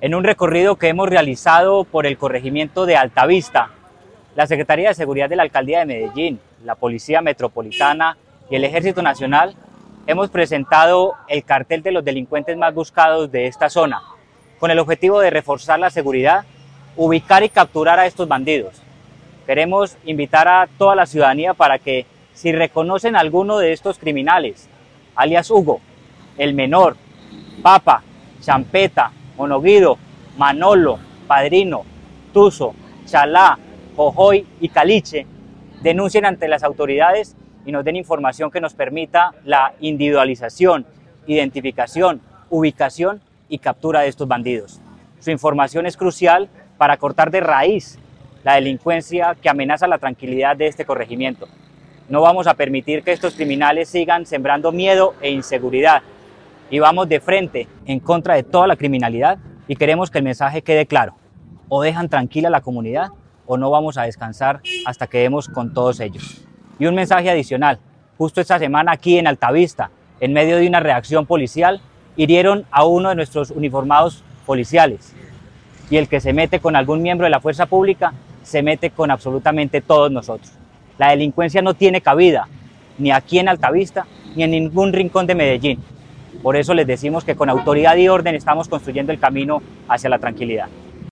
En un recorrido que hemos realizado por el corregimiento de Altavista, la Secretaría de Seguridad de la Alcaldía de Medellín, la Policía Metropolitana y el Ejército Nacional, hemos presentado el cartel de los delincuentes más buscados de esta zona, con el objetivo de reforzar la seguridad, ubicar y capturar a estos bandidos. Queremos invitar a toda la ciudadanía para que, si reconocen a alguno de estos criminales, alias Hugo, El Menor, Papa, Champeta, Monoguido, Manolo, Padrino, Tuzo, Chalá, Jojoy y Caliche, denuncien ante las autoridades y nos den información que nos permita la individualización, identificación, ubicación y captura de estos bandidos. Su información es crucial para cortar de raíz la delincuencia que amenaza la tranquilidad de este corregimiento. No vamos a permitir que estos criminales sigan sembrando miedo e inseguridad, y vamos de frente en contra de toda la criminalidad y queremos que el mensaje quede claro: o dejan tranquila a la comunidad o no vamos a descansar hasta que demos con todos ellos. Y un mensaje adicional: justo esta semana aquí en Altavista, en medio de una reacción policial, hirieron a uno de nuestros uniformados policiales, y el que se mete con algún miembro de la fuerza pública se mete con absolutamente todos nosotros. La delincuencia no tiene cabida ni aquí en Altavista ni en ningún rincón de Medellín. Por eso les decimos que con autoridad y orden estamos construyendo el camino hacia la tranquilidad.